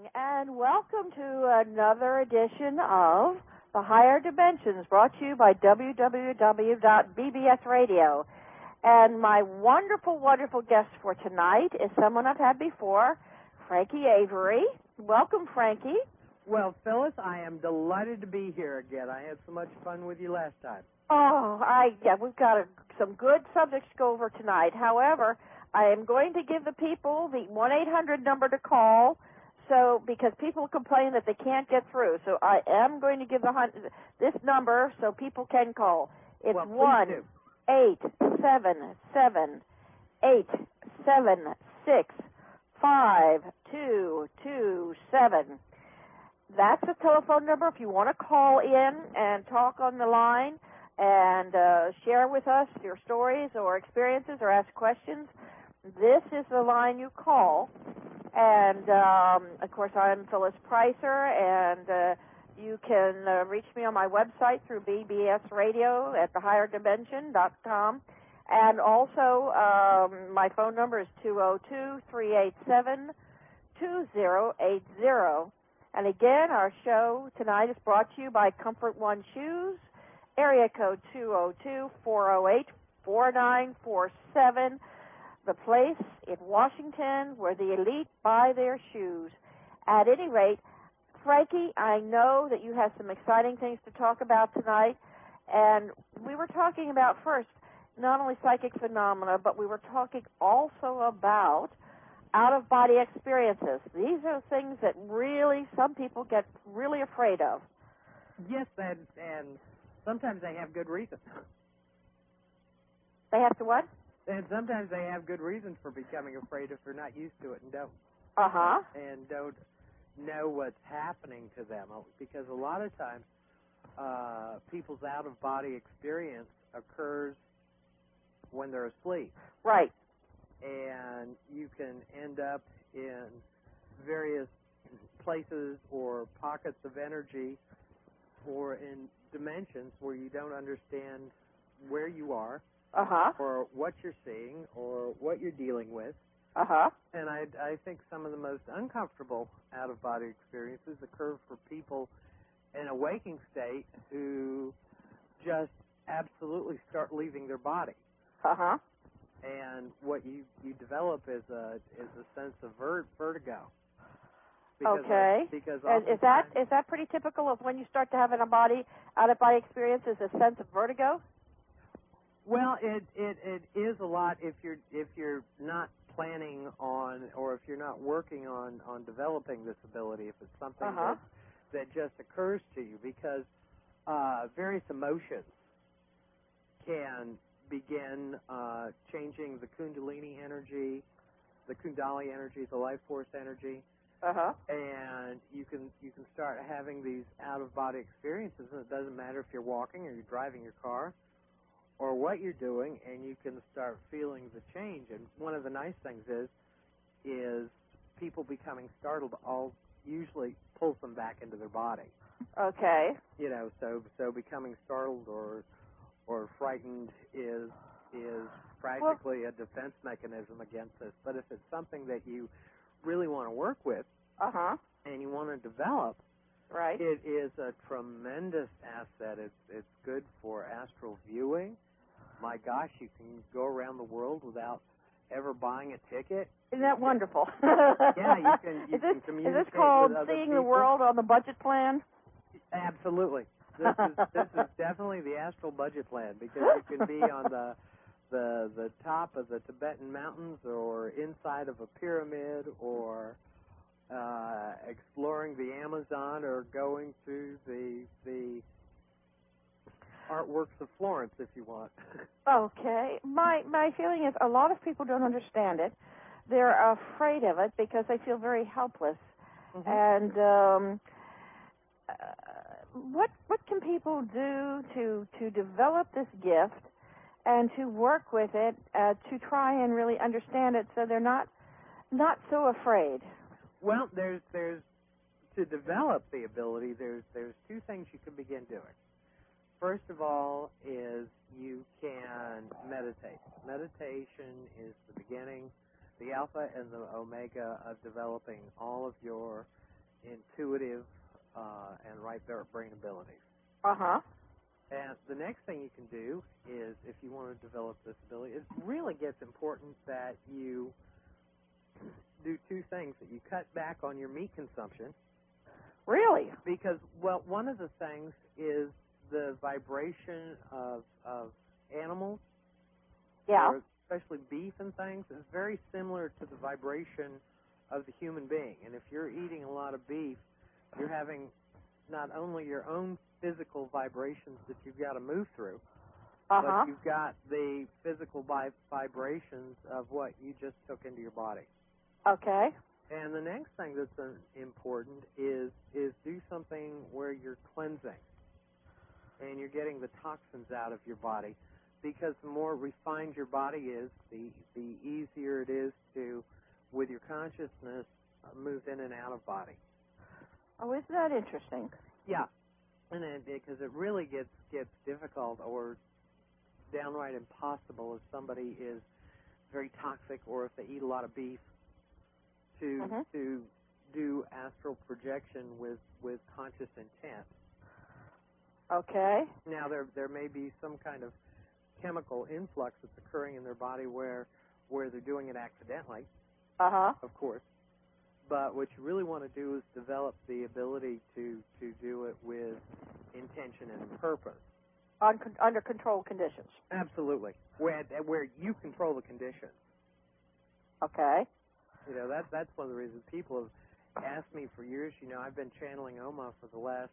and welcome to another edition of The Higher Dimensions, brought to you by www.bbs Radio. And my wonderful, wonderful guest for tonight is someone I've had before, Frankie Avery. Welcome, Frankie. Well, Phyllis, I am delighted to be here again. I had so much fun with you last time. Oh, we've got some good subjects to go over tonight. However, I am going to give the people the 1-800 number to call, because people complain that they can't get through. So I am going to give this number so people can call. It's 1-877-876-5227. That's the telephone number if you want to call in and talk on the line and share with us your stories or experiences or ask questions. This is the line you call. And, of course, I'm Phyllis Pricer, and you can reach me on my website through BBS Radio at thehigherdimension.com. And also, my phone number is 202-387-2080. And again, our show tonight is brought to you by Comfort One Shoes, area code 202-408-4947. The place in Washington where the elite buy their shoes. At any rate, Frankie, I know that you have some exciting things to talk about tonight, and we were talking about first not only psychic phenomena, but we were talking also about out-of-body experiences. These are things that really some people get really afraid of. Yes, and sometimes they have good reason. They have to what? And sometimes they have good reasons for becoming afraid if they're not used to it and don't. Uh-huh. And don't know what's happening to them. Because a lot of times people's out-of-body experience occurs when they're asleep. Right. And you can end up in various places or pockets of energy or in dimensions where you don't understand where you are. Uh-huh. Or what you're seeing, or what you're dealing with. Uh-huh. And I think some of the most uncomfortable out-of-body experiences occur for people in a waking state who just absolutely start leaving their body. Uh-huh. And what you develop is a sense of vertigo. Okay. Because is that pretty typical of when you start to have out-of-body experience, is a sense of vertigo? Well, it is a lot if you're not planning on, or if you're not working on developing this ability, if it's something that just occurs to you, because various emotions can begin changing the Kundalini energy, the Kundali energy, the life force energy, and you can start having these out-of-body experiences, and it doesn't matter if you're walking or you're driving your car, or what you're doing, and you can start feeling the change. And one of the nice things is people becoming startled usually pulls them back into their body. Okay. So becoming startled or frightened is practically a defense mechanism against this. But if it's something that you really want to work with, and you want to develop, right, it is a tremendous asset. It's good for astral viewing. My gosh, you can go around the world without ever buying a ticket. Isn't that wonderful? Yeah, you can communicate. Is this called with other seeing people. the world on the budget plan? Absolutely. This is definitely the astral budget plan, because you can be on the top of the Tibetan mountains, or inside of a pyramid, or exploring the Amazon, or going to the artworks of Florence, if you want. Okay. My feeling is a lot of people don't understand it. They're afraid of it because they feel very helpless. And what can people do to develop this gift and to work with it, to try and really understand it so they're not so afraid? Well, there's to develop the ability, there's two things you can begin doing. First of all is you can meditate. Meditation is the beginning, the alpha and the omega of developing all of your intuitive and right brain abilities. Uh-huh. And the next thing you can do is, if you want to develop this ability, it really gets important that you do two things: that you cut back on your meat consumption. Really? Because, well, one of the things is the vibration of animals, Yeah. or especially beef and things, is very similar to the vibration of the human being. And if you're eating a lot of beef, you're having not only your own physical vibrations that you've got to move through, but you've got the physical vibrations of what you just took into your body. Okay. And the next thing that's important is do something where you're cleansing and you're getting the toxins out of your body, because the more refined your body is, the easier it is to, with your consciousness, move in and out of body. Oh, isn't that interesting? Yeah, and because it really gets difficult or downright impossible if somebody is very toxic, or if they eat a lot of beef, to do astral projection with conscious intent. Okay. Now there may be some kind of chemical influx that's occurring in their body where they're doing it accidentally. Of course. But what you really want to do is develop the ability to do it with intention and purpose. Under controlled conditions. Absolutely. Where you control the conditions. Okay. You know, that's one of the reasons people have asked me for years. You know, I've been channeling Oma for the last,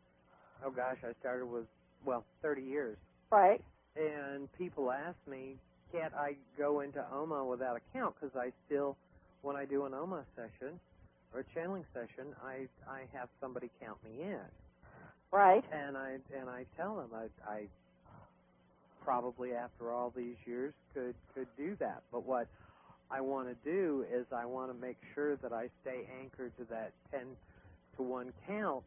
I started with, 30 years. Right. And people ask me, can't I go into Oma without a count? Because I still, when I do an Oma session or a channeling session, I have somebody count me in. Right. And I tell them I probably after all these years could do that. But what I want to do is I want to make sure that I stay anchored to that 10-to-1 count,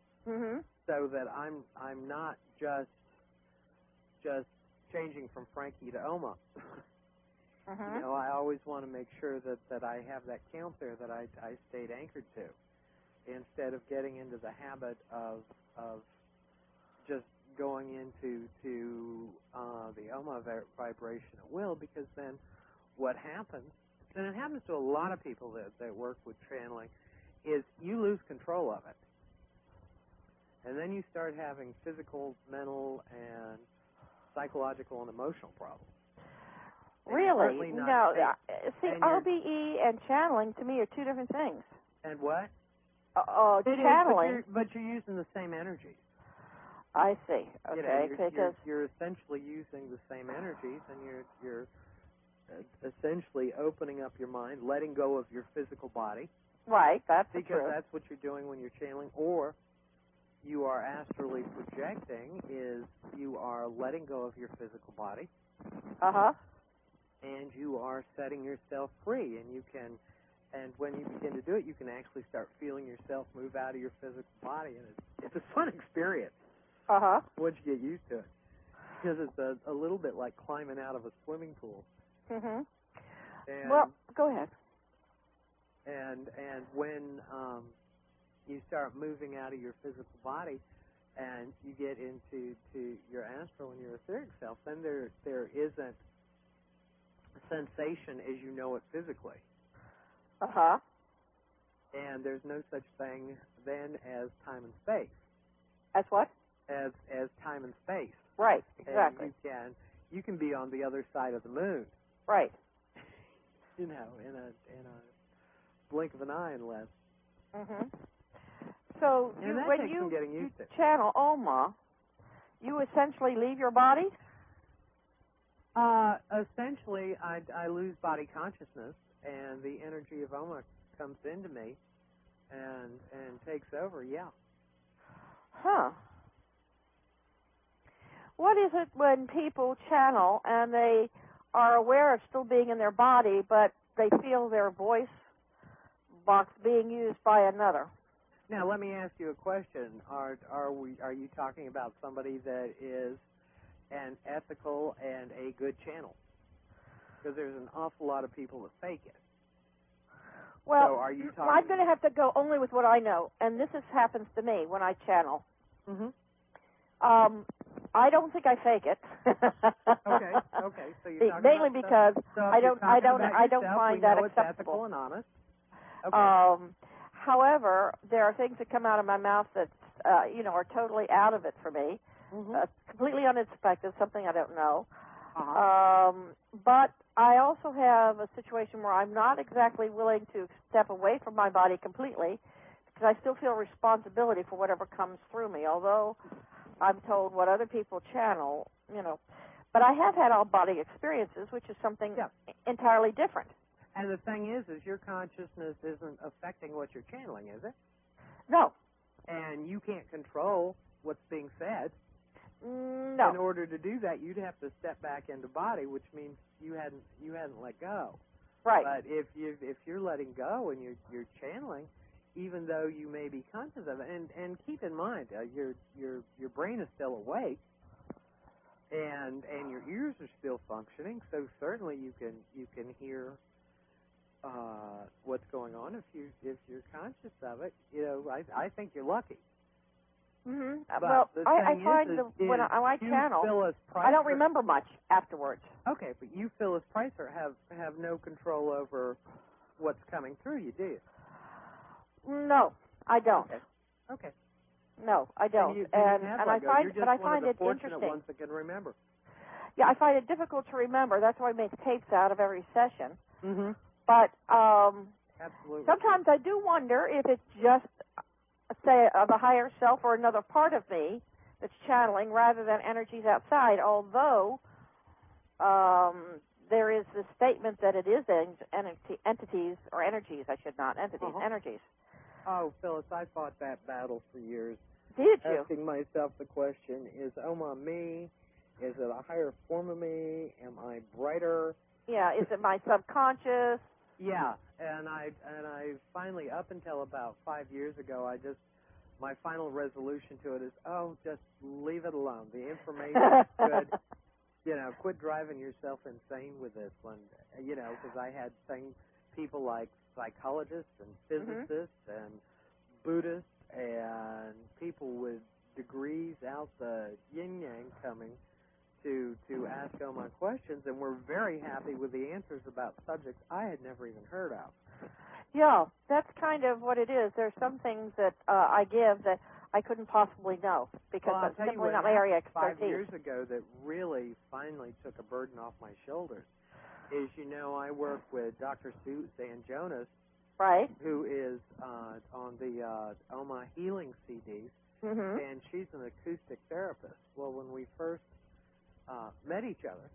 so that I'm not just changing from Frankie to Oma. You know, I always want to make sure that I have that count there that I stayed anchored to, instead of getting into the habit of just going into the Oma vibration at will, because then what happens, and it happens to a lot of people that work with channeling, is you lose control of it. And then you start having physical, mental, and psychological and emotional problems. Really? No. See, OBE and channeling to me are two different things. And what? Channeling. But you're using the same energies. I see. Okay. You know, you're essentially using the same energies, and you're essentially opening up your mind, letting go of your physical body. Right. That's because true. that's what you're doing when you're channeling, or you are astrally projecting, is you are letting go of your physical body. And you are setting yourself free, and when you begin to do it, you can actually start feeling yourself move out of your physical body, and it's a fun experience. Once you get used to it, because it's a little bit like climbing out of a swimming pool. And, well, go ahead. And when you start moving out of your physical body, and you get into your astral and your etheric self, then there isn't sensation as you know it physically. And there's no such thing then as time and space. As what? As time and space. Right. Exactly. And you can be on the other side of the moon. Right. You know, in a blink of an eye and less. So when you channel Oma, you essentially leave your body? Essentially, I lose body consciousness, and the energy of Oma comes into me and takes over. Yeah. What is it when people channel and they are aware of still being in their body, but they feel their voice box being used by another? Now, let me ask you a question. Are you talking about somebody that is an ethical and a good channel? Because there's an awful lot of people that fake it. Well, so are you talking? I'm going to have to go only with what I know, and this happens to me when I channel. Mm-hmm. I don't think I fake it. Okay. So you're talking mainly about because so I don't find that acceptable. acceptable. Ethical and honest. Okay. However, there are things that come out of my mouth that are totally out of it for me, completely unexpected, something I don't know. But I also have a situation where I'm not exactly willing to step away from my body completely, because I still feel responsibility for whatever comes through me, although I'm told what other people channel, But I have had all-body experiences, which is something entirely different. And the thing is your consciousness isn't affecting what you're channeling, is it? No. And you can't control what's being said. No. In order to do that, you'd have to step back into body, which means you hadn't let go. Right. But if you're letting go and you're channeling, even though you may be conscious of it, and keep in mind, your brain is still awake, and your ears are still functioning, so certainly you can hear what's going on if you're conscious of it. I think you're lucky. Mm-hmm. But well, I find when I channel, I don't remember much afterwards. Okay, but you, Phyllis Pricer, have no control over what's coming through you, do you? No, I don't. Okay. No, I don't. And I find it interesting. Ones that can remember. Yeah, I find it difficult to remember. That's why I make tapes out of every session. Mm-hmm. But absolutely. Sometimes I do wonder if it's just, say, the higher self or another part of me that's channeling rather than energies outside, although there is this statement that it is entities, or energies, I should not, entities, energies. Oh, Phyllis, I fought that battle for years. Did you? Asking myself the question, is Oma me? Is it a higher form of me? Am I brighter? Yeah, is it my subconscious? Yeah, and I finally, up until about 5 years ago, my final resolution to it is, just leave it alone. The information is good. Quit driving yourself insane with this one. Because I had people like psychologists and physicists and Buddhists and people with degrees out the yin-yang coming to ask all my questions, and we're very happy with the answers about subjects I had never even heard of. Yeah, that's kind of what it is. There's some things that I give that I couldn't possibly know because that's simply not my area of expertise. 5 years ago that really finally took a burden off my shoulders is, I work with Dr. Suzanne Jonas, right? Who is on the Oma Healing CDs, and she's an acoustic therapist. Well, when we first met each other,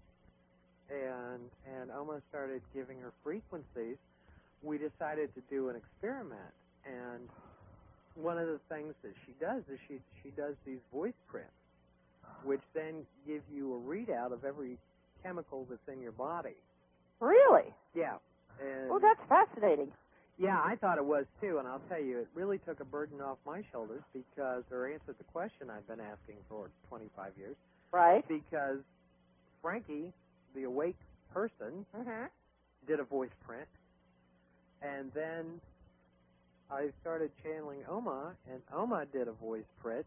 and Oma started giving her frequencies, we decided to do an experiment. And one of the things that she does is she does these voice prints, which then give you a readout of every chemical that's in your body. Really? Yeah. Well, that's fascinating. Yeah, I thought it was too, and I'll tell you, it really took a burden off my shoulders because, or answered the question I've been asking for 25 years. Right. Because Frankie, the awake person, did a voice print, and then I started channeling Oma, and Oma did a voice print,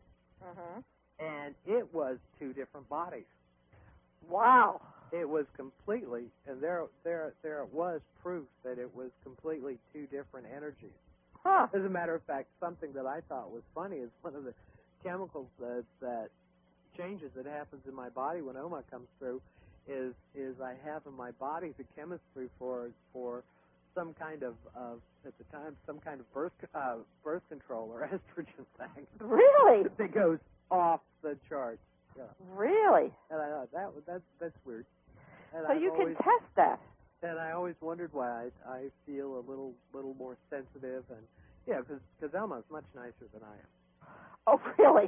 and it was two different bodies. Wow. It was completely, and there it was proof that it was completely two different energies. Huh. As a matter of fact, something that I thought was funny is one of the chemicals that changes that happens in my body when Oma comes through is I have in my body the chemistry for some kind of at the time some kind of birth control or estrogen thing. Really? That goes off the charts. Yeah. Really? And I thought that's weird. And so you can test that. And I always wondered why I feel a little more sensitive, and because Elma's much nicer than I am. Oh, really?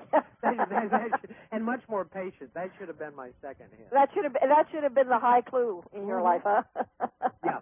And much more patient. That should have been my second hint. That should have been the high clue in your life, huh? Yeah.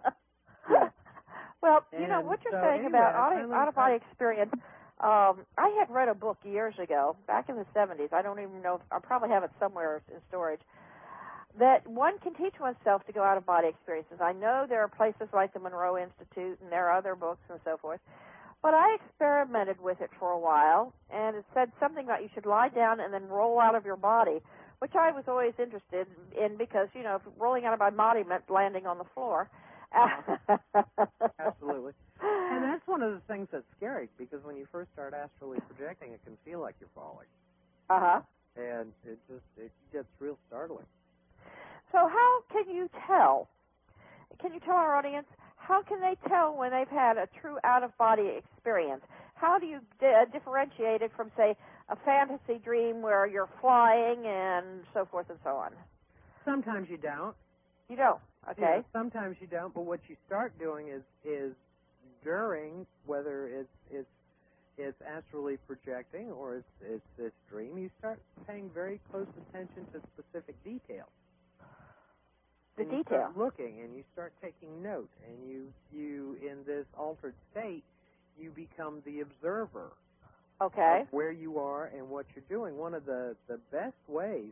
Well, what you're saying about out-of-body experience. I had read a book years ago, back in the 70s. I don't even know. I probably have it somewhere in storage. that one can teach oneself to go out of body experiences. I know there are places like the Monroe Institute, and there are other books and so forth. But I experimented with it for a while, and it said something about you should lie down and then roll out of your body, which I was always interested in because, you know, rolling out of my body meant landing on the floor. Absolutely. And that's one of the things that's scary, because when you first start astrally projecting, it can feel like you're falling. Uh-huh. And it gets real startling. So how can you tell? Can you tell our audience, how can they tell when they've had a true out-of-body experience? How do you differentiate it from, say, a fantasy dream where you're flying and so forth and so on? Sometimes you don't. You don't? Okay. Yeah, sometimes you don't, but what you start doing is during, whether it's astrally projecting or it's this dream, you start paying very close attention to specific details. The detail. You start looking, and you start taking note, and you in this altered state, you become the observer. Okay. Of where you are and what you're doing. One of the best ways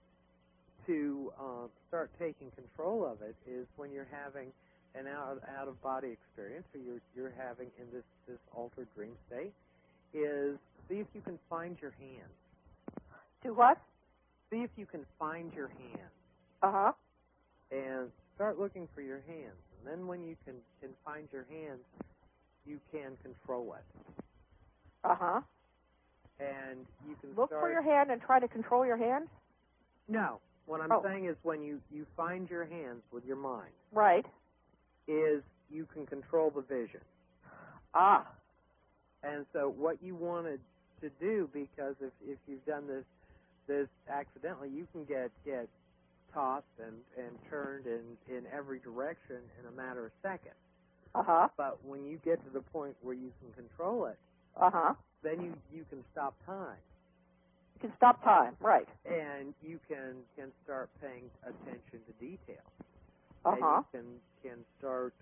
to start taking control of it is when you're having an out of body experience, or you're having in this altered dream state, is see if you can find your hands. Do what? See if you can find your hands. Uh-huh. And start looking for your hands. And then when you can find your hands, you can control it. Uh-huh. And you can look for your hand and try to control your hand? No. What I'm saying is when you find your hands with your mind. Right. Is you can control the vision. Ah. And so what you wanted to do, because if you've done this accidentally, you can get tossed and turned in every direction in a matter of seconds. Uh-huh. But when you get to the point where you can control it, uh-huh, then you can stop time. You can stop time, right. And you can start paying attention to detail. Uh-huh. And you can start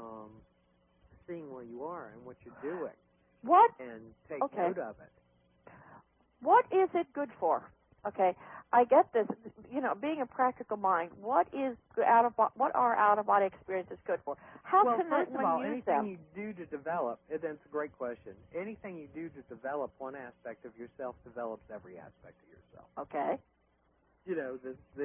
seeing where you are and what you're doing. What? And take note of it. What is it good for? Okay, I get this. You know, being a practical mind, what are out-of-body experiences good for? How can first of all, use anything them? you do to develop, that's a great question. Anything you do to develop one aspect of yourself develops every aspect of yourself. Okay. You know,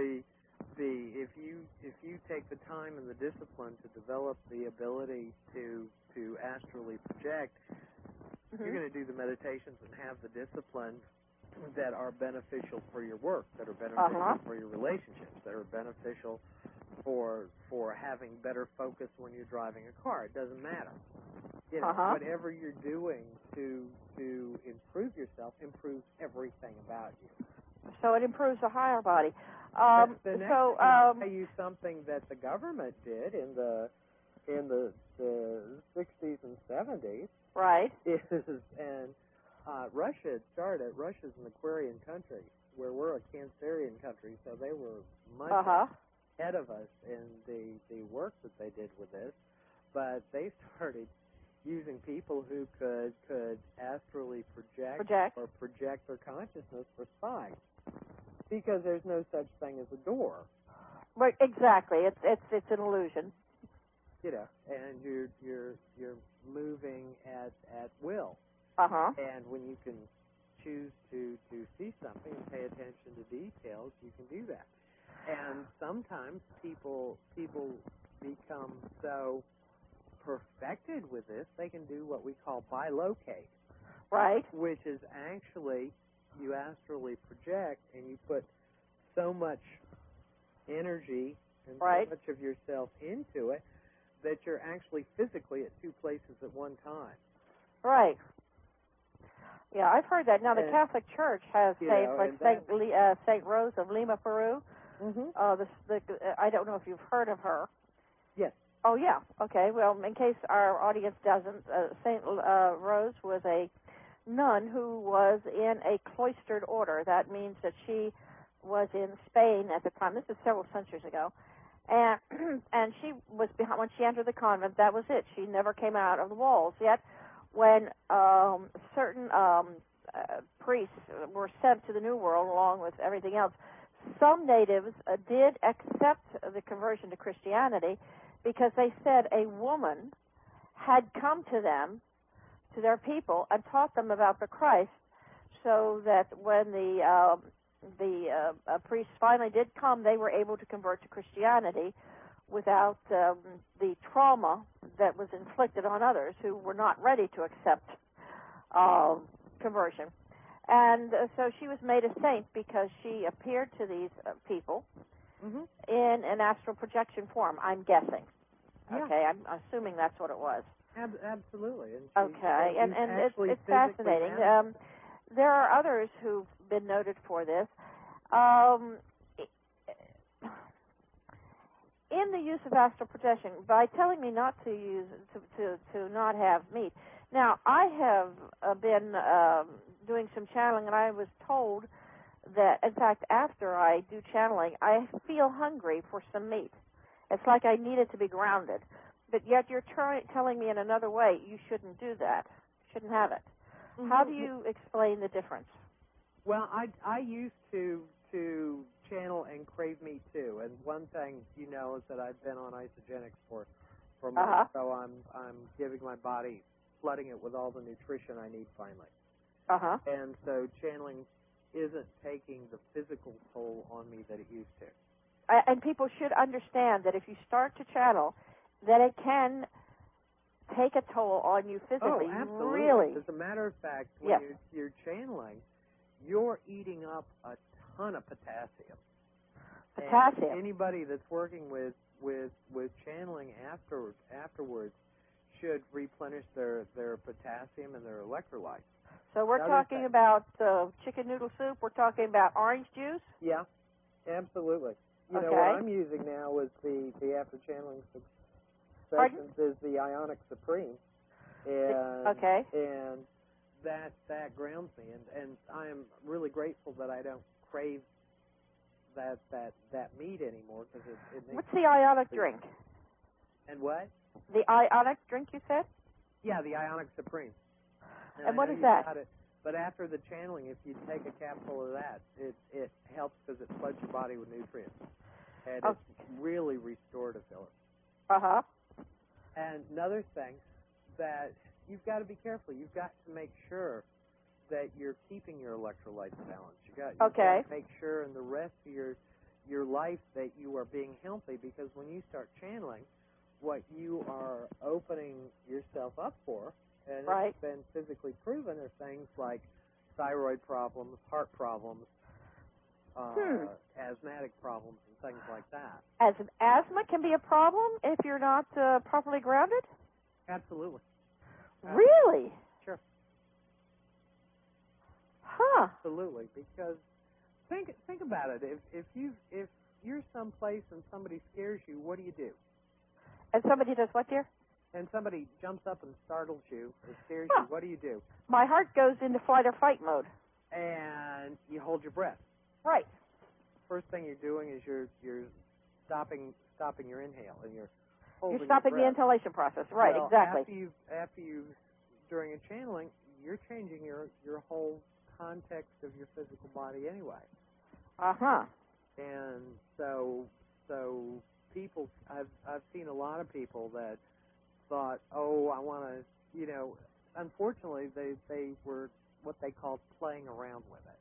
if you take the time and the discipline to develop the ability to astrally project, you're going to do the meditations and have the discipline that are beneficial for your work, that are beneficial for your relationships, that are beneficial for having better focus when you're driving a car. It doesn't matter. You know, whatever you're doing to improve yourself improves everything about you. So it improves the higher body. The next thing I'll tell you something that the government did in the 60s and 70s. Right. And Russia had started. Russia's an Aquarian country, where we're a Cancerian country, so they were much ahead of us in the work that they did with this. But they started using people who could astrally project or project their consciousness for spying, because there's no such thing as a door. Right, exactly. It's an illusion. You know, and you're moving at will. And when you can choose to see something and pay attention to details, you can do that. And sometimes people become so perfected with this, they can do what we call bilocate. Right. Which is actually you astrally project and you put so much energy and so much of yourself into it that you're actually physically at two places at one time. Right. Yeah, I've heard that. Now, the Catholic Church has, St. Rose of Lima, Peru. I don't know if you've heard of her. Yes. Oh, yeah. Okay. Well, in case our audience doesn't, St. Rose was a nun who was in a cloistered order. That means that she was in Spain at the time. This is several centuries ago. And she was behind, when she entered the convent, that was it. She never came out of the walls. Yet, when certain priests were sent to the New World along with everything else, some natives did accept the conversion to Christianity because they said a woman had come to them, to their people, and taught them about the Christ, so that when the priests finally did come, they were able to convert to Christianity without the trauma that was inflicted on others who were not ready to accept conversion. And so she was made a saint because she appeared to these people in an astral projection form, I'm guessing. Yeah. Okay, I'm assuming that's what it was. Absolutely. And okay, and it's fascinating. There are others who've been noted for this. In the use of astral projection, by telling me not to use to not have meat. Now, I have been doing some channeling, and I was told that, in fact, after I do channeling, I feel hungry for some meat. It's like I need it to be grounded. But yet you're telling me in another way you shouldn't do that, shouldn't have it. Mm-hmm. How do you explain the difference? Well, I used to channel and crave meat too, and one thing you know is that I've been on isogenics for months, so I'm giving my body, flooding it with all the nutrition I need finally. And so channeling isn't taking the physical toll on me that it used to. And people should understand that if you start to channel, that it can take a toll on you physically. Oh, absolutely. Really. As a matter of fact, when you're channeling, you're eating up a ton of potassium. Potassium. And anybody that's working with channeling afterwards should replenish their potassium and their electrolytes. So we're talking about chicken noodle soup. We're talking about orange juice. Yeah, absolutely. You know what I'm using now is the after channeling sessions is the Ionic Supreme, and and that grounds me, and I am really grateful that I don't crave that meat anymore because it makes. What's the Ionic drink? And what? The Ionic drink, you said? Yeah, the Ionic Supreme. And what is that? But after the channeling, if you take a capsule of that, it helps because it floods your body with nutrients. And it's really restorative, Phyllis. And another thing that you've got to be careful. You've got to make sure that you're keeping your electrolytes balanced. You've got to make sure in the rest of your life that you are being healthy, because when you start channeling, what you are opening yourself up for, and it's been physically proven, are things like thyroid problems, heart problems, asthmatic problems, and things like that. As an asthma can be a problem if you're not properly grounded? Absolutely. Really? Sure. Huh. Absolutely, because think about it. If you're someplace and somebody scares you, what do you do? And somebody does what, dear? And somebody jumps up and startles you or scares you, what do? My heart goes into flight or fight mode. And you hold your breath. Right. First thing you're doing is you're stopping your inhale, and you're holding You're stopping your breath. the inhalation process. Right, well, exactly. After you during a channeling, you're changing your whole context of your physical body anyway. And so people, I've seen a lot of people that thought, oh, I want to, unfortunately they were what they called playing around with it.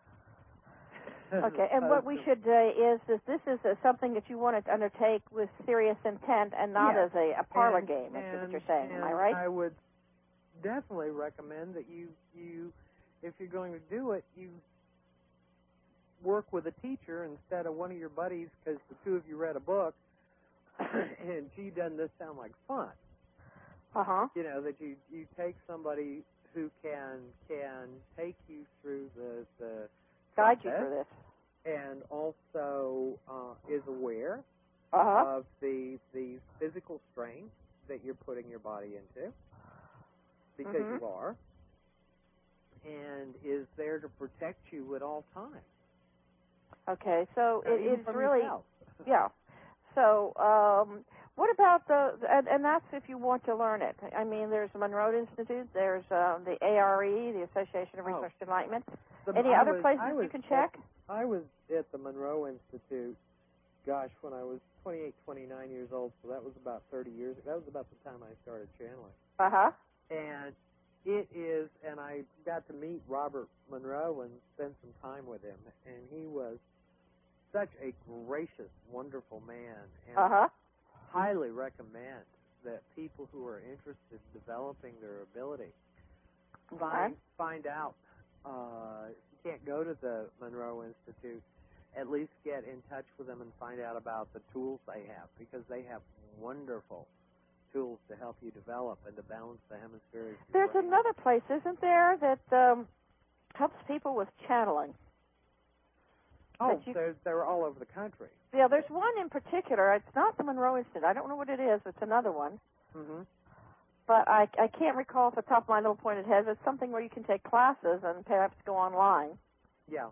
Okay, and what we should is that this is something that you want to undertake with serious intent and not as a parlor game, is what you're saying. Am I right? I would definitely recommend that you, if you're going to do it, you work with a teacher instead of one of your buddies, because the two of you read a book, and gee, doesn't this sound like fun? That you take somebody who can take you through the guide you through this, and also is aware of the physical strain that you're putting your body into, because you are, and is there to protect you at all times. Okay, so it is really yourself. So what about and that's if you want to learn it. I mean, there's Monroe Institute, there's the ARE, the Association of Research Enlightenment. Any other places you can check? I was at the Monroe Institute, gosh, when I was 28, 29 years old, so that was about 30 years ago. That was about the time I started channeling. Uh-huh. And it is, and I got to meet Robert Monroe and spend some time with him, and he was such a gracious, wonderful man, and Uh-huh. highly recommend that people who are interested in developing their ability find out. If you can't go to the Monroe Institute, at least get in touch with them and find out about the tools they have, because they have wonderful tools to help you develop and to balance the hemispheres. There's another place, isn't there, that helps people with channeling? Oh, they're all over the country. Yeah, there's one in particular. It's not the Monroe Institute. I don't know what it is. It's another one. Mm-hmm. But I can't recall off the top of my little pointed head. It's something where you can take classes and perhaps go online. Yeah.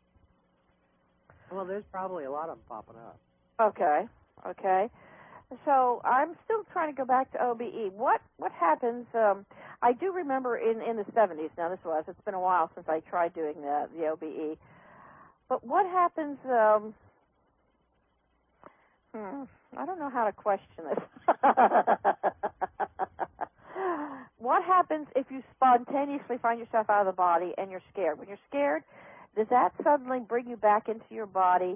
Well, there's probably a lot of them popping up. Okay. So I'm still trying to go back to OBE. What happens? I do remember in the 70s. Now it's been a while since I tried doing the OBE. But what happens? I don't know how to question this. What happens if you spontaneously find yourself out of the body and you're scared? When you're scared, does that suddenly bring you back into your body?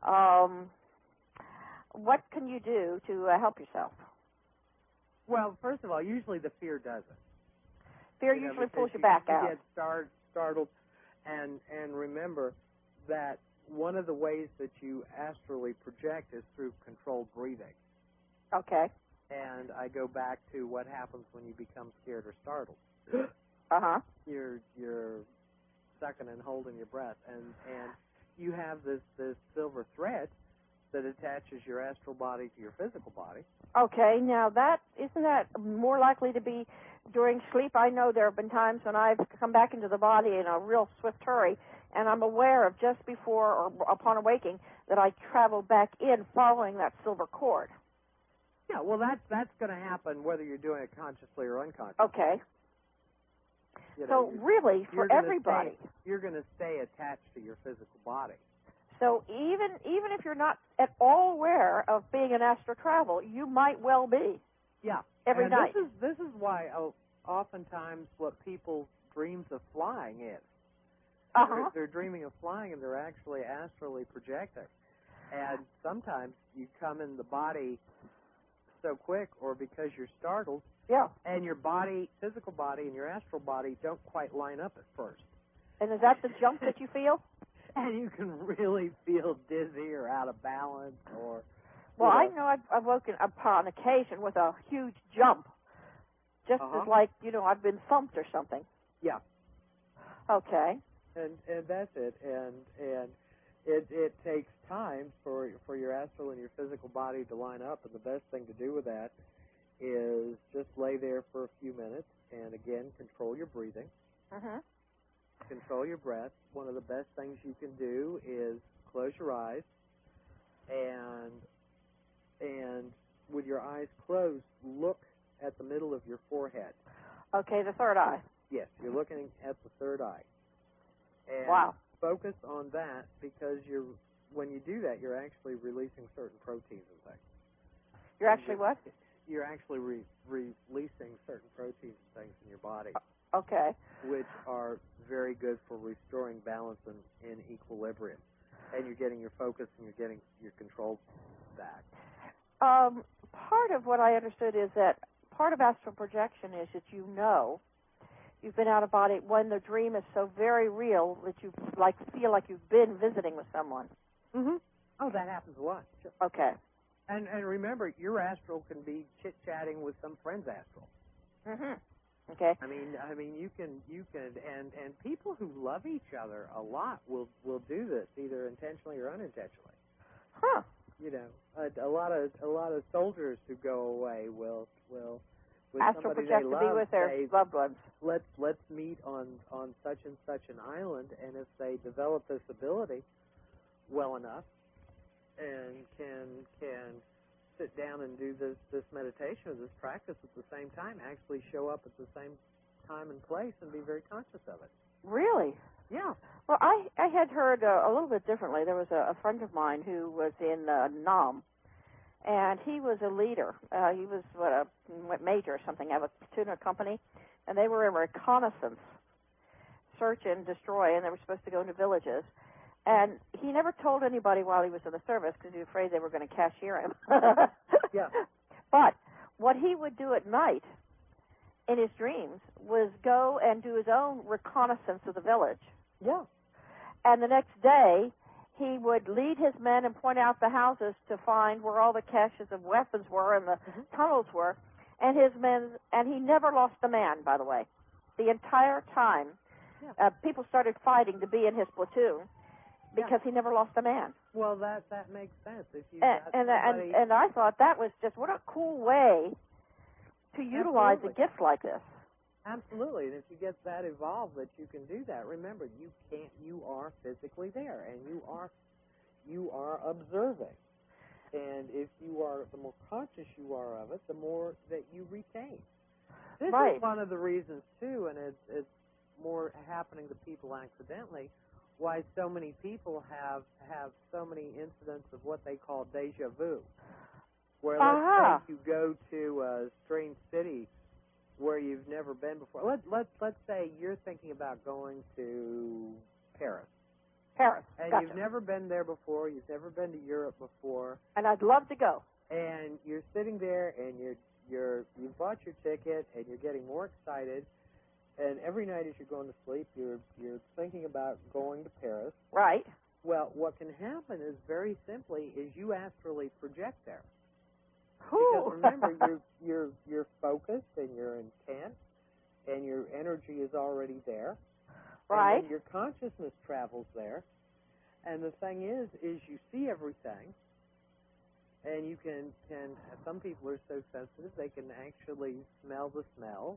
What can you do to help yourself? Well, first of all, usually the fear doesn't. Fear usually pulls you back out. You get startled, and remember that one of the ways that you astrally project is through controlled breathing. Okay. And I go back to what happens when you become scared or startled. Uh-huh. You're sucking and holding your breath, and you have this silver thread that attaches your astral body to your physical body. Okay, now isn't that more likely to be during sleep? I know there have been times when I've come back into the body in a real swift hurry, and I'm aware of just before or upon awaking that I travel back in following that silver cord. Yeah, well, that's going to happen whether you're doing it consciously or unconsciously. Okay. So really, for everybody, you're going to stay attached to your physical body. So even if you're not at all aware of being in astral travel, you might well be. Yeah. Every night. This is why oftentimes what people's dreams of flying is. Uh-huh. They're dreaming of flying and they're actually astrally projecting. And sometimes you come in the body so quick, or because you're startled, yeah, and your physical body and your astral body don't quite line up at first. And is that the jump that you feel? And you can really feel dizzy or out of balance, or... Well, I know I've woken up on occasion with a huge jump, just as like, I've been thumped or something. Yeah. Okay. And that's it. And it takes time for your astral and your physical body to line up, and the best thing to do with that is just lay there for a few minutes, and again, control your breathing. Mm-hmm. Control your breath. One of the best things you can do is close your eyes, and with your eyes closed, look at the middle of your forehead. Okay, the third eye. Yes, you're looking at the third eye. And wow. Focus on that, because when you do that, you're actually releasing certain proteins and things. You're actually what? You're actually releasing certain proteins and things in your body. Okay. Which are very good for restoring balance and equilibrium. And you're getting your focus and you're getting your control back. Part of what I understood is that part of astral projection is that you've been out of body when the dream is so very real that you feel like you've been visiting with someone. Mm-hmm. Oh, that happens a lot. Sure. Okay. And remember, your astral can be chit-chatting with some friend's astral. Mm-hmm. Okay. I mean, you can, and people who love each other a lot will do this either intentionally or unintentionally. Huh. A lot of soldiers who go away will with astral somebody project they love, to be with their loved ones. Let's meet on such and such an island, and if they develop this ability well enough and can sit down and do this meditation or this practice at the same time, actually show up at the same time and place and be very conscious of it. Really? Yeah. Well, I had heard a little bit differently. There was a friend of mine who was in Nam, and he was a leader. He was a major or something, of a tuna company, and they were in reconnaissance, search and destroy, and they were supposed to go into villages. And he never told anybody while he was in the service because he was afraid they were going to cashier him. Yeah. But what he would do at night in his dreams was go and do his own reconnaissance of the village. Yeah. And the next day, he would lead his men and point out the houses to find where all the caches of weapons were and the tunnels were. And he never lost a man, by the way. The entire time, people started fighting to be in his platoon because he never lost a man. Well, that makes sense. If you and I thought that was just what a cool way to utilize a gift like this. Absolutely, and if you get that evolved that you can do that, remember you are physically there, and you are observing. And if you are, the more conscious you are of it, the more that you retain. This is one of the reasons too, and it's more happening to people accidentally, why so many people have so many incidents of what they call deja vu, where let's say you go to a strange city where you've never been before. Let's say you're thinking about going to Paris. And you've never been there before. You've never been to Europe before. And I'd love to go. And you're sitting there, and you bought your ticket, and you're getting more excited. And every night as you're going to sleep, you're thinking about going to Paris. Right. Well, what can happen is very simply is you astrally project there. Ooh. Because remember, you're focused and your intent and your energy is already there. Right. And then your consciousness travels there. And the thing is you see everything. And you can some people are so sensitive they can actually smell the smell.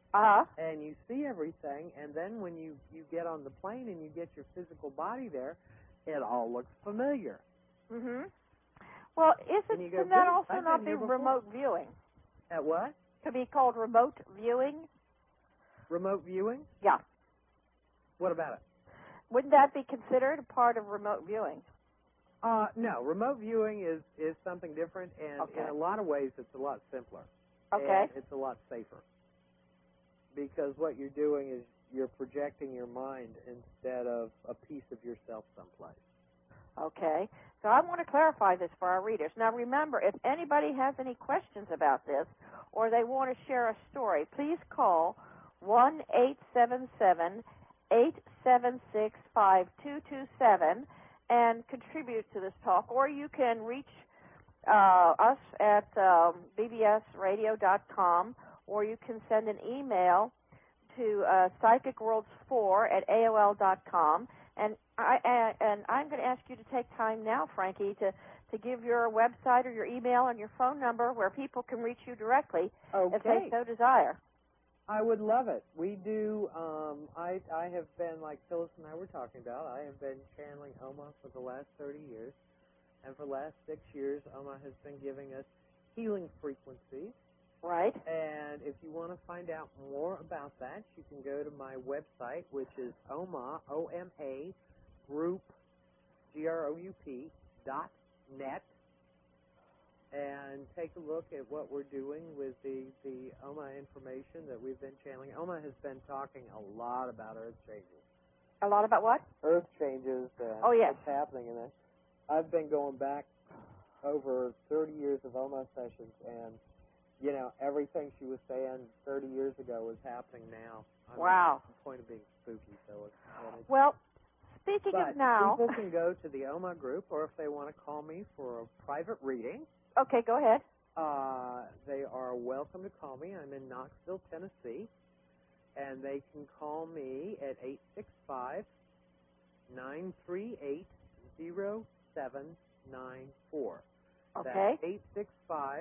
And you see everything, and then when you get on the plane and you get your physical body there, it all looks familiar. Mm-hmm. Well, can that also not be remote viewing? At what? Could be called remote viewing? Remote viewing? Yeah. What about it? Wouldn't that be considered a part of remote viewing? No. Remote viewing is something different, and in a lot of ways it's a lot simpler. Okay. And it's a lot safer. Because what you're doing is you're projecting your mind instead of a piece of yourself someplace. Okay. So I want to clarify this for our readers. Now remember, if anybody has any questions about this or they want to share a story, please call 1-877-876-5227 and contribute to this talk. Or you can reach us at bbsradio.com, or you can send an email to psychicworlds4@aol.com. And I'm going to ask you to take time now, Frankie, to give your website or your email and your phone number where people can reach you directly if they so desire. I would love it. We do. I have been, like Phyllis and I were talking about, I have been channeling Oma for the last 30 years. And for the last 6 years, Oma has been giving us healing frequencies. Right. And if you want to find out more about that, you can go to my website, which is OMA, O-M-A, group, GROUP.net, and take a look at what we're doing with the OMA information that we've been channeling. OMA has been talking a lot about earth changes. A lot about what? Earth changes and what's happening in it. I've been going back over 30 years of OMA sessions, and you know, everything she was saying 30 years ago is happening now. Wow. The point of being spooky, Phyllis. Well, speaking of now... people can go to the OMA group, or if they want to call me for a private reading... Okay, go ahead. They are welcome to call me. I'm in Knoxville, Tennessee, and they can call me at 865-938-0794. Okay. That's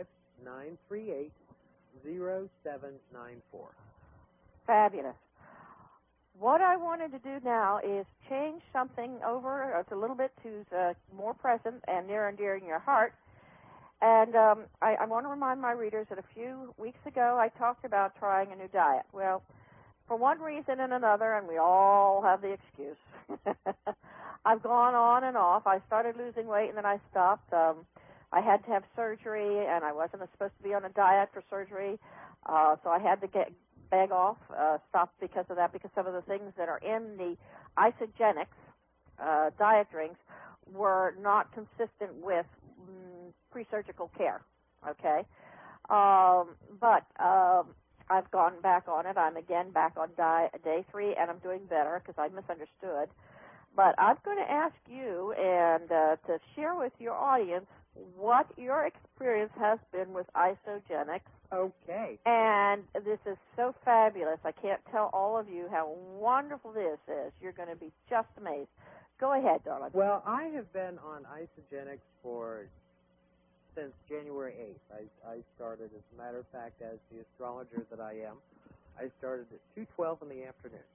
865-938-0794. Fabulous. What I wanted to do now is change something over a little bit to more present and near and dear in your heart. And I want to remind my readers that a few weeks ago I talked about trying a new diet. Well, for one reason and another, and we all have the excuse. I've gone on and off. I started losing weight, and then I stopped. I had to have surgery, and I wasn't supposed to be on a diet for surgery, so I had to beg off, stop because of that, because some of the things that are in the isogenics diet drinks were not consistent with pre-surgical care, okay? But I've gone back on it. I'm again back on day 3, and I'm doing better because I misunderstood. But I'm going to ask you and to share with your audience what your experience has been with isogenics. Okay. And this is so fabulous. I can't tell all of you how wonderful this is. You're going to be just amazed. Go ahead, darling. Well, I have been on isogenics since January 8th. I started, as a matter of fact, as the astrologer that I am, I started at 2:12 in the afternoon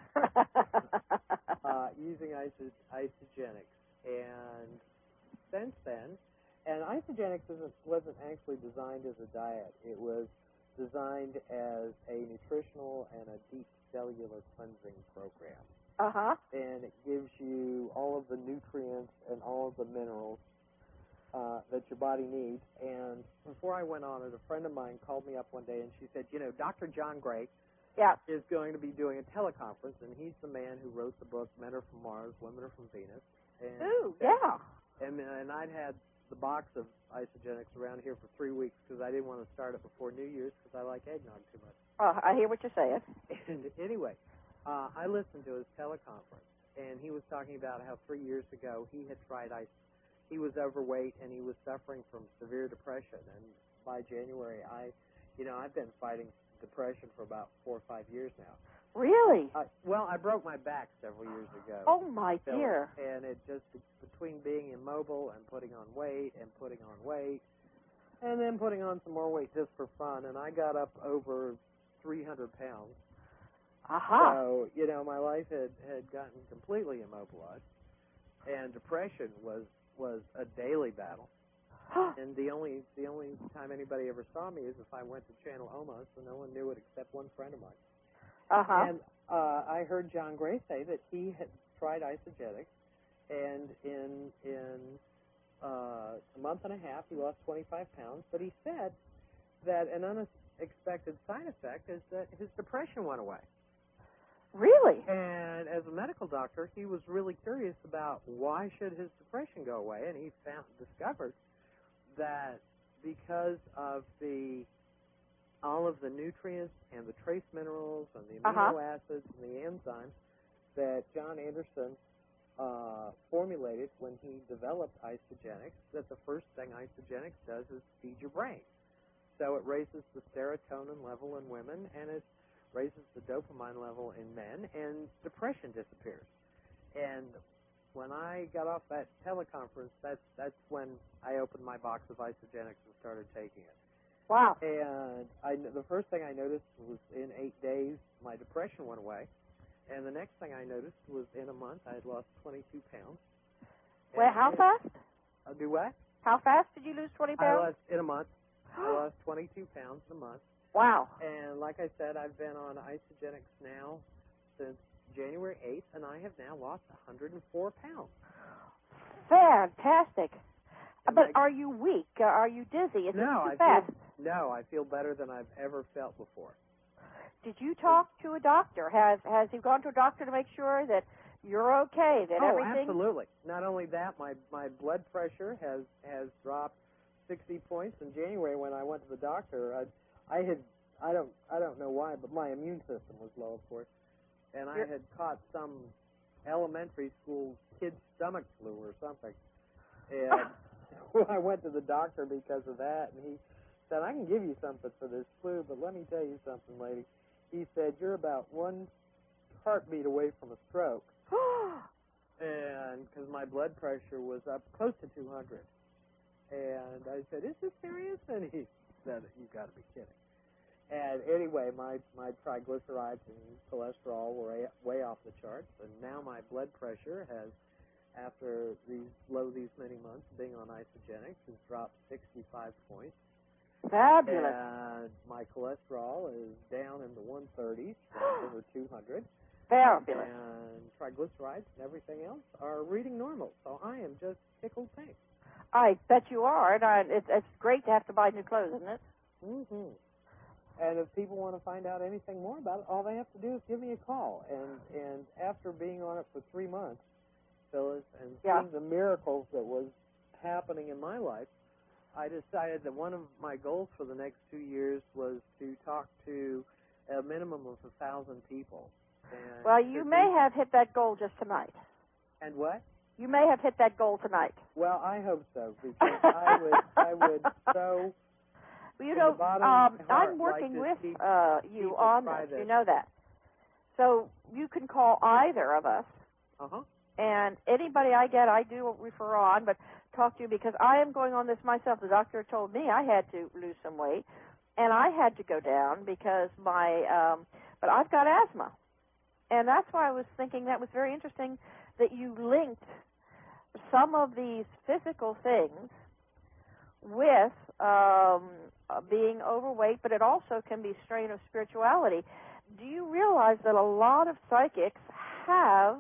using isogenics. And since then, and isogenics wasn't actually designed as a diet. It was designed as a nutritional and a deep cellular cleansing program. Uh-huh. And it gives you all of the nutrients and all of the minerals that your body needs. And before I went on it, a friend of mine called me up one day and she said, Dr. John Gray is going to be doing a teleconference, and he's the man who wrote the book Men Are From Mars, Women Are From Venus. And And I'd had the box of isogenics around here for 3 weeks because I didn't want to start it before New Year's because I like eggnog too much. I hear what you're saying. And anyway, I listened to his teleconference, and he was talking about how 3 years ago he had tried He was overweight, and he was suffering from severe depression. And by January, I've been fighting depression for about 4 or 5 years now. Really? Well, I broke my back several years ago. Oh, my dear. And it just, between being immobile and putting on weight and putting on weight, and then putting on some more weight just for fun, and I got up over 300 pounds. Aha. So, my life had gotten completely immobilized, and depression was a daily battle. And the only time anybody ever saw me is if I went to Channel Oma, so no one knew it except one friend of mine. Uh-huh. And I heard John Gray say that he had tried isogenics, and in a month and a half he lost 25 pounds. But he said that an unexpected side effect is that his depression went away. Really? And as a medical doctor, he was really curious about why should his depression go away, and he discovered that because of all of the nutrients and the trace minerals and the amino acids and the enzymes that John Anderson formulated when he developed isogenics, that the first thing isogenics does is feed your brain. So it raises the serotonin level in women, and it raises the dopamine level in men, and depression disappears. And when I got off that teleconference, that's when I opened my box of isogenics and started taking it. Wow. And the first thing I noticed was in 8 days, my depression went away. And the next thing I noticed was in a month, I had lost 22 pounds. Wait, how fast? Do what? How fast did you lose 20 pounds? In a month. I lost 22 pounds in a month. Wow. And like I said, I've been on isogenics now since January 8th, and I have now lost 104 pounds. Fantastic. But are you weak? Are you dizzy? Is it too fast? I feel better than I've ever felt before. Did you talk to a doctor? Has he gone to a doctor to make sure that you're okay, that everything? Oh, absolutely. Not only that, my blood pressure has dropped 60 points in January when I went to the doctor. I don't know why, but my immune system was low, of course, and I had caught some elementary school kid's stomach flu or something. And I went to the doctor because of that, and he said, I can give you something for this flu, but let me tell you something, lady. He said, you're about one heartbeat away from a stroke. And because my blood pressure was up close to 200. And I said, is this serious? And he said, you've got to be kidding. And anyway, my triglycerides and cholesterol were way off the charts, and now my blood pressure has, after these many months being on isogenics, has dropped 65 points. Fabulous. And my cholesterol is down in the 130s, over 200. Fabulous. And triglycerides and everything else are reading normal. So I am just tickled pink. I bet you are. And it's great to have to buy new clothes, isn't it? Mm-hmm. And if people want to find out anything more about it, all they have to do is give me a call. And after being on it for 3 months, Phyllis, and seeing the miracles that was happening in my life, I decided that one of my goals for the next 2 years was to talk to a minimum of 1,000 people. And well, you may have hit that goal just tonight. And what? You may have hit that goal tonight. Well, I hope so, because I would so. Well, you know, I'm working with you on this. You know that. So you can call either of us. Uh-huh. And anybody I get, I do refer on, but talk to you because I am going on this myself. The doctor told me I had to lose some weight, and I had to go down because but I've got asthma. And that's why I was thinking that was very interesting that you linked some of these physical things with being overweight, but it also can be a strain of spirituality. Do you realize that a lot of psychics have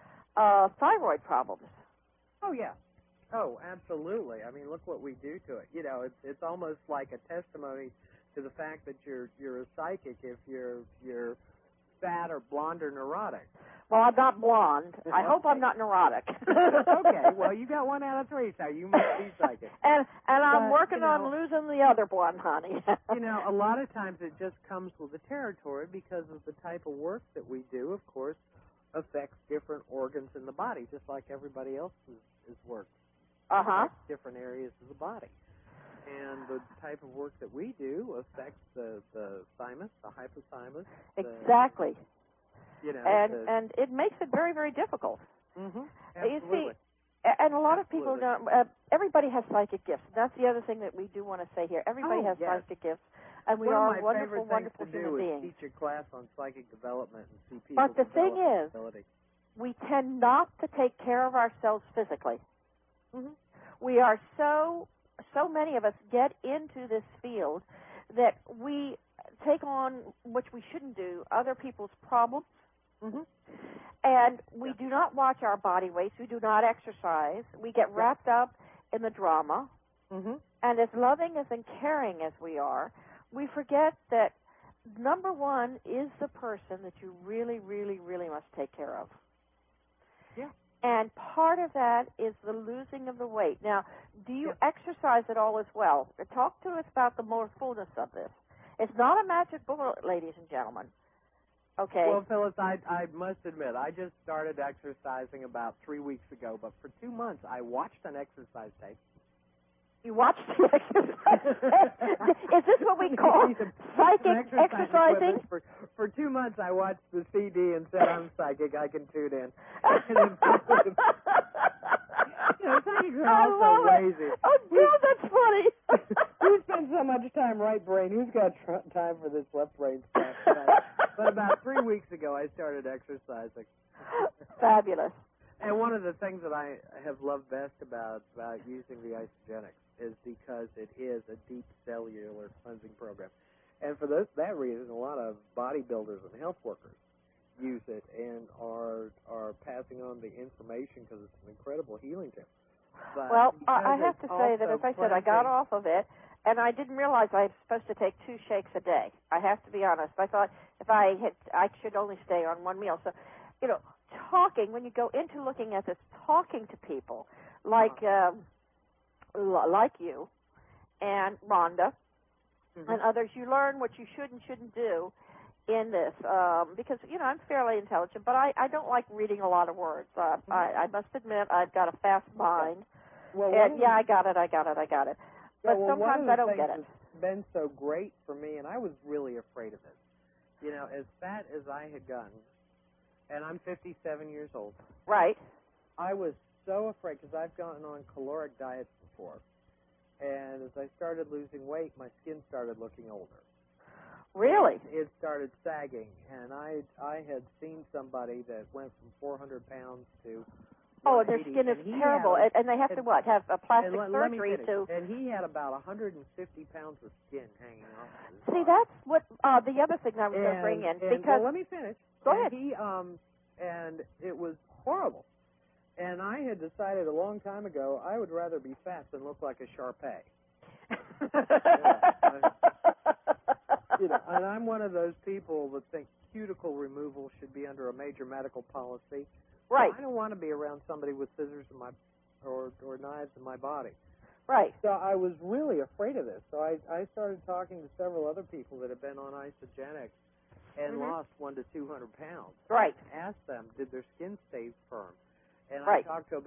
thyroid problems? Oh, yeah. Oh, absolutely. I mean, look what we do to it. You know, it's almost like a testimony to the fact that you're a psychic if you're fat or blonde or neurotic. Well, I'm not blonde. I hope I'm not neurotic. Okay. Well, you got 1 out of 3, so you must be psychic. And I'm working on losing the other one, honey. You know, a lot of times it just comes with the territory because of the type of work that we do, of course, affects different organs in the body, just like everybody else's work. Uh-huh. Different areas of the body. And the type of work that we do affects the thymus, the hypothalamus. Exactly. You know, and it makes it very, very difficult. Mm-hmm. Absolutely. You see, and a lot of people don't. Everybody has psychic gifts. That's the other thing that we do want to say here. Everybody has psychic gifts, and we are wonderful, wonderful human beings. Teach a class on psychic development and see people. But the thing is, we tend not to take care of ourselves physically. Mm-hmm. We are so many of us get into this field that we take on, which we shouldn't do, other people's problems. Mm-hmm. And we do not watch our body weights. We do not exercise. We get wrapped up in the drama. Mm-hmm. And as loving and caring as we are, we forget that number one is the person that you really, really, really must take care of. Yeah. And part of that is the losing of the weight. Now, do you exercise at all as well? Talk to us about the more fullness of this. It's not a magic bullet, ladies and gentlemen. Okay. Well, Phyllis, I must admit, I just started exercising about 3 weeks ago, but for 2 months I watched an exercise tape. You watched the exercise tape? Is this what we call psychic exercising? For 2 months I watched the CD and said, I'm psychic, I can tune in. Psychics are also lazy. Oh, God, that's funny. We spend so much time right brain. Who's got time for this left brain stuff? But about 3 weeks ago, I started exercising. Fabulous. And one of the things that I have loved best about using the Isogenics is because it is a deep cellular cleansing program. And for that reason, a lot of bodybuilders and health workers use it and are passing on the information because it's an incredible healing tip. But well, I have to say that, as I said, I got off of it, and I didn't realize I was supposed to take 2 shakes a day. I have to be honest. I thought I should only stay on one meal. So, you know, talking, when you go into looking at this, talking to people like you and Rhonda and others, you learn what you should and shouldn't do in this, because, you know, I'm fairly intelligent, but I don't like reading a lot of words. I must admit I've got a fast mind. Well, I got it. But sometimes I don't get it. It's been so great for me, and I was really afraid of it. You know, as fat as I had gotten, and I'm 57 years old. Right. I was so afraid because I've gotten on caloric diets before, and as I started losing weight, my skin started looking older. Really? It started sagging, and I had seen somebody that went from 400 pounds to Oh, and their skin is terrible, and they have to what? Have a plastic surgery to. And he had about 150 pounds of skin hanging off of his See, body. that's what the other thing I was going to bring in because. Well, let me finish. Go ahead. He and it was horrible. And I had decided a long time ago I would rather be fat than look like a Shar-Pei. And I'm one of those people that think cuticle removal should be under a major medical policy. Right. I don't want to be around somebody with scissors in my or knives in my body. Right. So I was really afraid of this. So I started talking to several other people that have been on Isogenics and lost 100 to 200 pounds. Right. I asked them, did their skin stay firm? And right. I talked to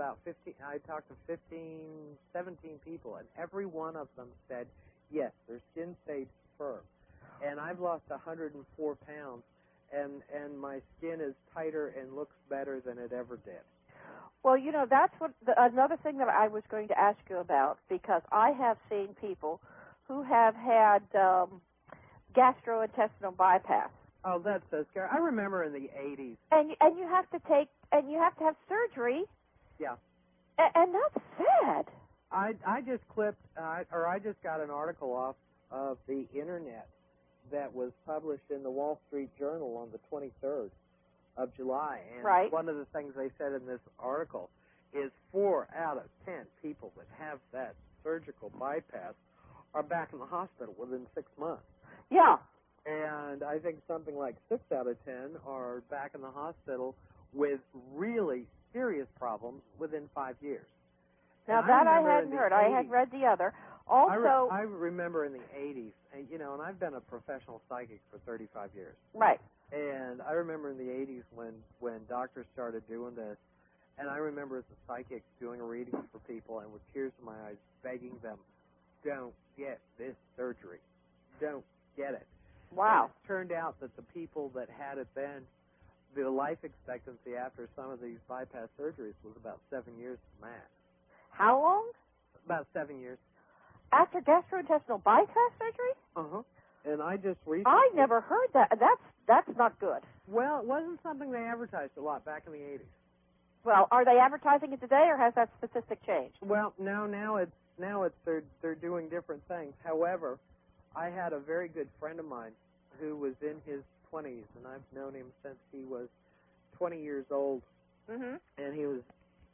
15, 17 people, and every one of them said, yes, their skin stayed firm. And I've lost 104 pounds, and my skin is tighter and looks better than it ever did. Well, that's another thing that I was going to ask you about, because I have seen people who have had gastrointestinal bypass. Oh, that's so scary. I remember in the 80s. And you have to have surgery. Yeah. And that's sad. I just clipped, I just got an article off of the internet that was published in the Wall Street Journal on the 23rd of July. And one of the things they said in this article is 4 out of 10 people that have that surgical bypass are back in the hospital within 6 months. Yeah. And I think something like 6 out of 10 are back in the hospital with really serious problems within 5 years. Now, that I hadn't heard. I had read the other. Also, I remember in the 80s, and I've been a professional psychic for 35 years. Right. And I remember in the 80s when doctors started doing this, and I remember as a psychic doing readings for people and with tears in my eyes begging them, don't get this surgery. Don't get it. Wow. And it turned out that the people that had it then, the life expectancy after some of these bypass surgeries was about 7 years max. How long? About 7 years. After gastrointestinal bypass surgery? Uh-huh. And I just recently... I never heard that. That's not good. Well, it wasn't something they advertised a lot back in the 80s. Well, are they advertising it today, or has that statistic changed? Well, now it's they're doing different things. However, I had a very good friend of mine who was in his 20s, and I've known him since he was 20 years old, and he was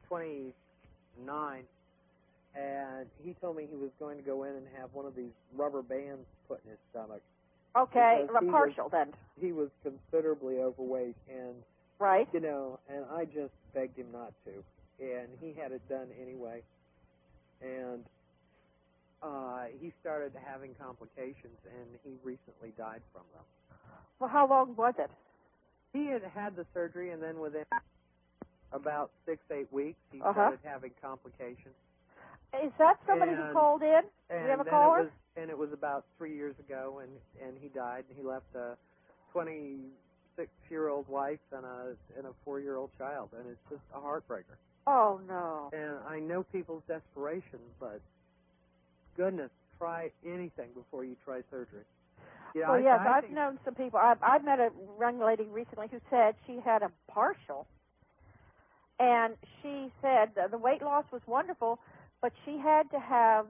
29, and he told me he was going to go in and have one of these rubber bands put in his stomach. Okay, partial then. He was considerably overweight, and and I just begged him not to, and he had it done anyway, and he started having complications, and he recently died from them. Well, how long was it? He had the surgery, and then within about 6-8 weeks, he started having complications. Is that somebody who called in? Do we have a caller? And it was about 3 years ago, and he died, and he left a 26-year-old wife and a 4-year-old child, and it's just a heartbreaker. Oh, no. And I know people's desperation, but goodness, try anything before you try surgery. Well, yes, I've known some people. I've met a young lady recently who said she had a partial, and she said the weight loss was wonderful, but she had to have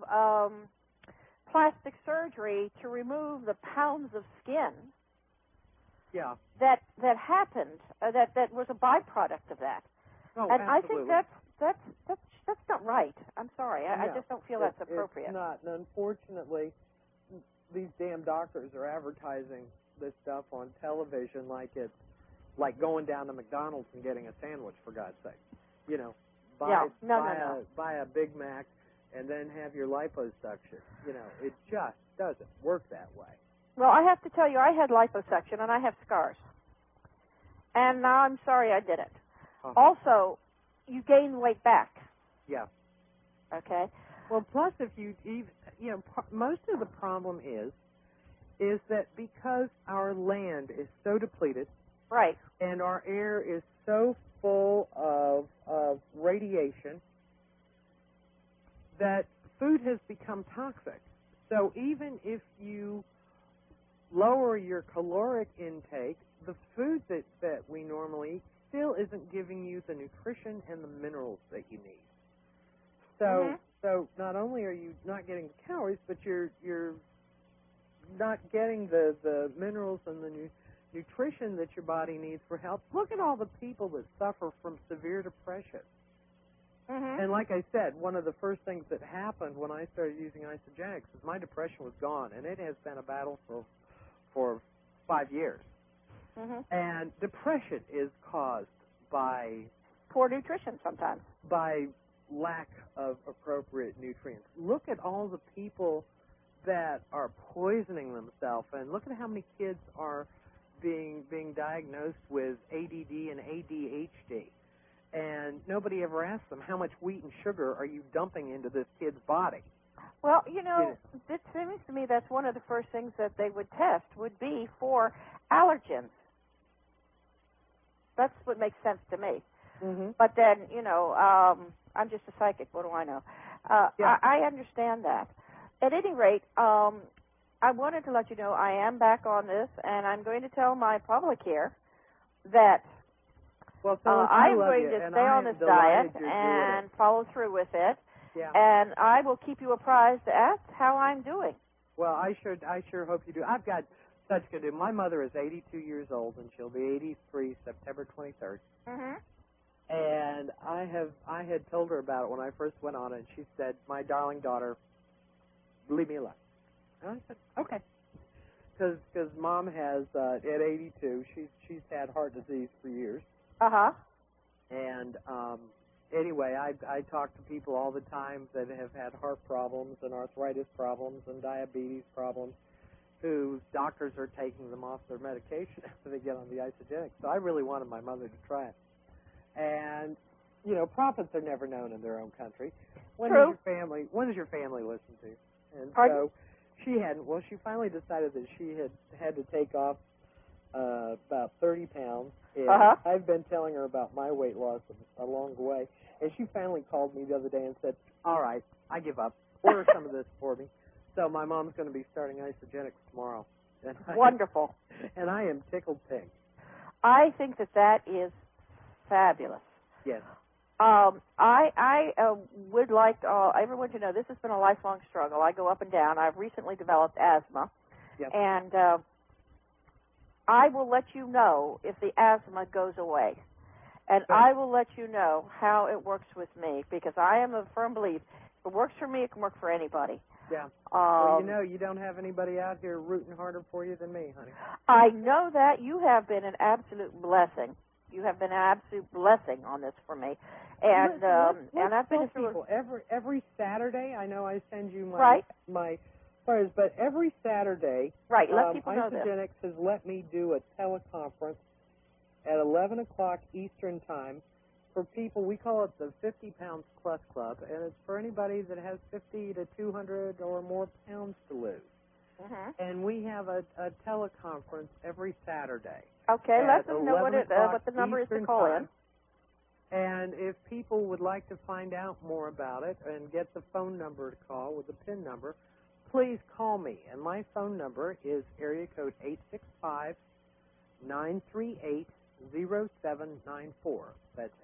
plastic surgery to remove the pounds of skin. Yeah. That happened. That was a byproduct of that. Oh, and absolutely. I think that's not right. I'm sorry. I just don't feel that's appropriate. It's not. And unfortunately, these damn doctors are advertising this stuff on television like it's like going down to McDonald's and getting a sandwich, for God's sake. Buy a Big Mac and then have your liposuction. It just doesn't work that way. Well, I have to tell you, I had liposuction and I have scars. And now I'm sorry I did it. Also, you gain weight back. Yeah. Okay. Well, plus if most of the problem is that because our land is so depleted, right, and our air is so full of radiation, that food has become toxic. So even if you lower your caloric intake, the food that we normally eat still isn't giving you the nutrition and the minerals that you need. So not only are you not getting the calories, but you're not getting the minerals and the nutrition that your body needs for health. Look at all the people that suffer from severe depression. And like I said, one of the first things that happened when I started using Isagenix is my depression was gone, and it has been a battle for 5 years. And depression is caused by poor nutrition sometimes. By lack of appropriate nutrients. Look at all the people that are poisoning themselves, and look at how many kids are being diagnosed with ADD and ADHD. And nobody ever asks them, how much wheat and sugar are you dumping into this kid's body? Well, you know, it seems to me that's one of the first things that they would test would be for allergens. That's what makes sense to me. But then, you know, I'm just a psychic. What do I know? I understand that. At any rate, I wanted to let you know I am back on this, and I'm going to tell my public here that I'm going to stay on this diet and follow through with it, and I will keep you apprised as to how I'm doing. Well, I sure hope you do. I've got such good news. My mother is 82 years old, and she'll be 83 September 23rd. And I had told her about it when I first went on it, and she said, "My darling daughter, leave me alone." And I said, "Okay," because Mom has at 82, she's had heart disease for years. And anyway, I talk to people all the time that have had heart problems and arthritis problems and diabetes problems, whose doctors are taking them off their medication after they get on the Isagenix. So I really wanted my mother to try it. And, you know, prophets are never known in their own country. When does your family listen to you? And so she hadn't. Well, she finally decided that she had to take off about 30 pounds. And I've been telling her about my weight loss along the way. And she finally called me the other day and said, "All right, I give up. Order some of this for me." So my mom's going to be starting Isagenix tomorrow. Wonderful. And I am tickled pink. I think that is fabulous. Yes. I would like everyone to know this has been a lifelong struggle. I go up and down. I've recently developed asthma. And I will let you know if the asthma goes away. And I will let you know how it works with me, because I am a firm believer. If it works for me, it can work for anybody. Yeah. Well, you know, you don't have anybody out here rooting harder for you than me, honey. I know that. You have been an absolute blessing. You have been an absolute blessing on this for me. And and I've been people every Saturday. I know I send you my prayers, but every Saturday, let people know this. Isagenix has let me do a teleconference at 11 o'clock Eastern Time for people. We call it the 50 Pounds Plus Club, and it's for anybody that has 50 to 200 or more pounds to lose. And we have a teleconference every Saturday. Okay, let them know what the number is to call in. And if people would like to find out more about it and get the phone number to call with the PIN number, please call me. And my phone number is area code 865-938-0794. That's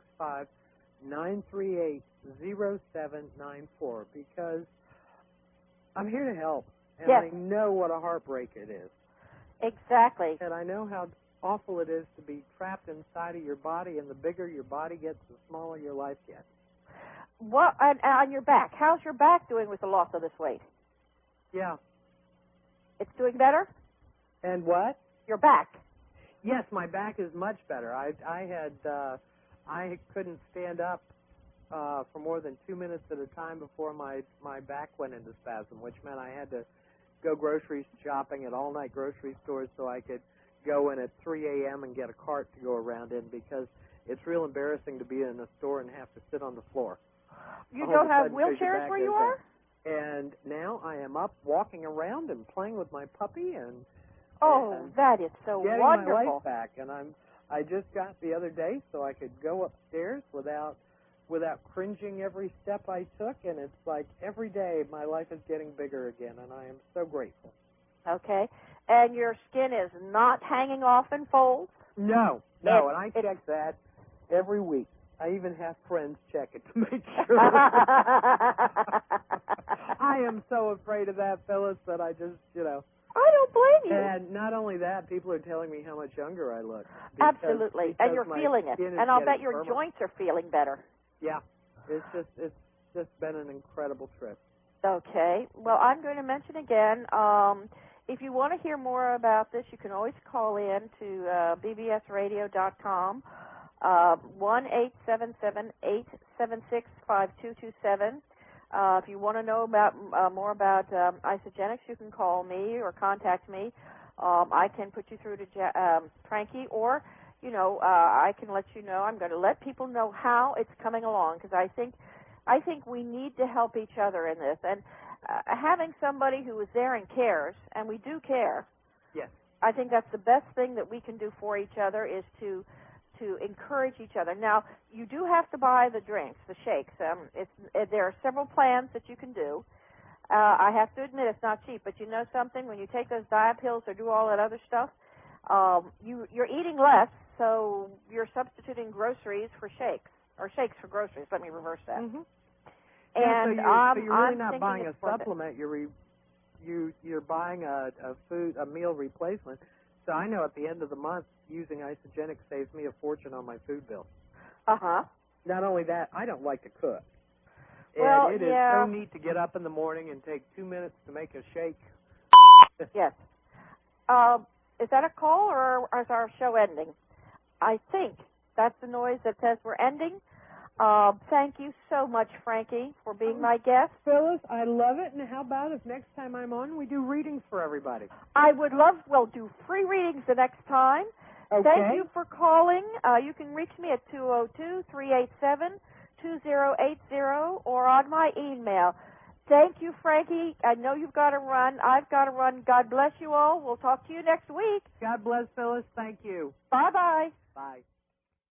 865-938-0794, because I'm here to help. And I know what a heartbreak it is. Exactly. And I know how awful it is to be trapped inside of your body, and the bigger your body gets, the smaller your life gets. What, and on your back, how's your back doing with the loss of this weight? Yeah. It's doing better? And what? Your back. Yes, my back is much better. I couldn't stand up for more than 2 minutes at a time before my back went into spasm, which meant I had to go grocery shopping at all-night grocery stores so I could go in at 3 a.m. and get a cart to go around in, because it's real embarrassing to be in a store and have to sit on the floor. You don't have wheelchairs where you are? And now I am up walking around and playing with my puppy and that is so getting wonderful. my life back. And I just got the other day so I could go upstairs without cringing every step I took, and it's like every day my life is getting bigger again, and I am so grateful. Okay. And your skin is not hanging off in folds? No, and I check that every week. I even have friends check it to make sure. I am so afraid of that, Phyllis, that I just, I don't blame you. And not only that, people are telling me how much younger I look. Absolutely, and you're feeling it. And I'll bet your firmer. joints are feeling better. Yeah, it's just been an incredible trip. Okay. Well, I'm going to mention again, if you want to hear more about this, you can always call in to bbsradio.com, 1-877-876-5227. If you want to know about more about Isagenix, you can call me or contact me. I can put you through to Frankie, or, I can let you know. I'm going to let people know how it's coming along, because I think we need to help each other in this. And having somebody who is there and cares, and we do care, yes, I think that's the best thing that we can do for each other, is to encourage each other. Now, you do have to buy the drinks, the shakes. There are several plans that you can do. I have to admit it's not cheap, but you know something? When you take those diet pills or do all that other stuff, you're eating less, so you're substituting groceries for shakes, or shakes for groceries. Let me reverse that. Mm-hmm. And so you're really I'm not buying a worth supplement. You're buying a meal replacement. So I know at the end of the month, using Isagenix saves me a fortune on my food bill. Uh-huh. Not only that, I don't like to cook. Well, and it is so neat to get up in the morning and take 2 minutes to make a shake. Yes. Is that a call, or is our show ending? I think that's the noise that says we're ending. Thank you so much, Frankie, for being my guest. Phyllis, I love it. And how about if next time I'm on, we do readings for everybody? I would love, we'll do free readings the next time. Okay. Thank you for calling. You can reach me at 202-387-2080 or on my email. Thank you, Frankie. I know you've got to run. I've got to run. God bless you all. We'll talk to you next week. God bless, Phyllis. Thank you. Bye-bye. Bye.